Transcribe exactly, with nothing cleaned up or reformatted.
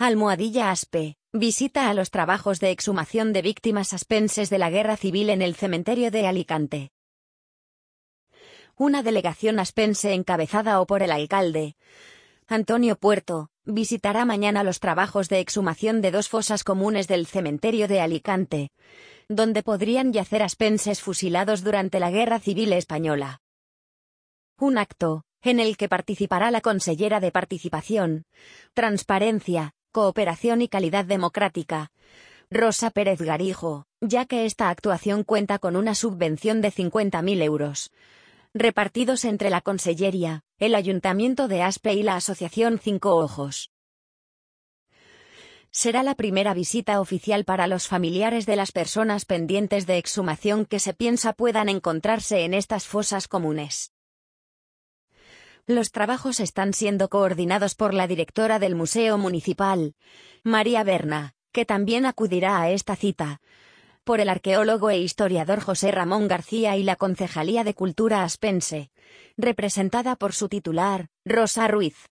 Almohadilla Aspe, visita a los trabajos de exhumación de víctimas aspenses de la Guerra Civil en el cementerio de Alicante. Una delegación aspense encabezada o por el alcalde Antonio Puerto, visitará mañana los trabajos de exhumación de dos fosas comunes del cementerio de Alicante, donde podrían yacer aspenses fusilados durante la Guerra Civil Española. Un acto, en el que participará la consellera de Participación, Transparencia, Cooperación y Calidad Democrática, Rosa Pérez Garijo, ya que esta actuación cuenta con una subvención de cincuenta mil euros, repartidos entre la Consellería, el Ayuntamiento de Aspe y la Asociación Cinco Ojos. Será la primera visita oficial para los familiares de las personas pendientes de exhumación que se piensa puedan encontrarse en estas fosas comunes. Los trabajos están siendo coordinados por la directora del Museo Municipal, María Berna, que también acudirá a esta cita, por el arqueólogo e historiador José Ramón García y la Concejalía de Cultura aspense, representada por su titular, Rosa Ruiz.